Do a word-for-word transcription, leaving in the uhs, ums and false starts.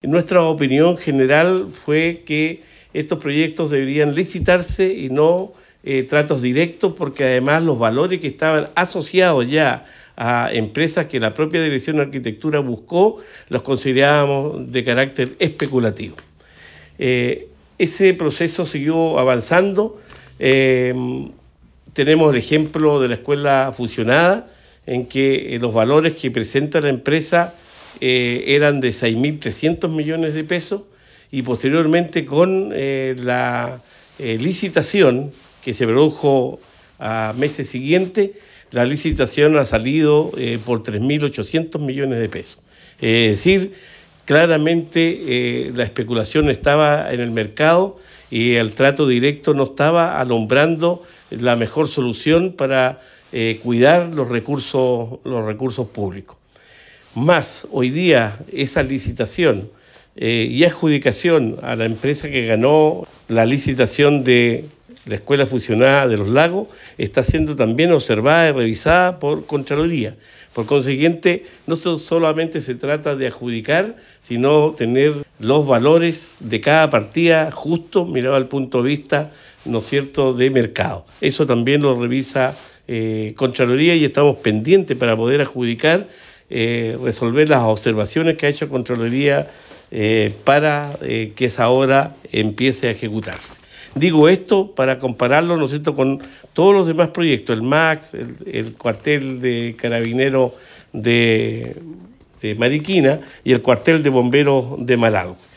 Nuestra opinión general fue que estos proyectos deberían licitarse y no eh, tratos directos, porque además los valores que estaban asociados ya a empresas que la propia Dirección de Arquitectura buscó, los considerábamos de carácter especulativo. Eh, ese proceso siguió avanzando. Eh, tenemos el ejemplo de la escuela fusionada, en que eh, los valores que presenta la empresa eh, eran de seis mil trescientos millones de pesos, y posteriormente con eh, la eh, licitación que se produjo a meses siguientes, la licitación ha salido eh, por tres mil ochocientos millones de pesos. Es decir, claramente eh, la especulación estaba en el mercado y el trato directo no estaba alumbrando la mejor solución para eh, cuidar los recursos, los recursos públicos. Más, hoy día esa licitación eh, y adjudicación a la empresa que ganó la licitación de la Escuela Fusionada de los Lagos está siendo también observada y revisada por Contraloría. Por consiguiente, no solamente se trata de adjudicar, sino tener los valores de cada partida justos, mirado al punto de vista, ¿no es cierto?, de mercado. Eso también lo revisa eh, Contraloría, y estamos pendientes para poder adjudicar, eh, resolver las observaciones que ha hecho Contraloría eh, para eh, que esa obra empiece a ejecutarse. Digo esto para compararlo, ¿no es cierto?, con todos los demás proyectos, el MAX, el, el cuartel de carabineros de, de Mariquina y el cuartel de bomberos de Malagua.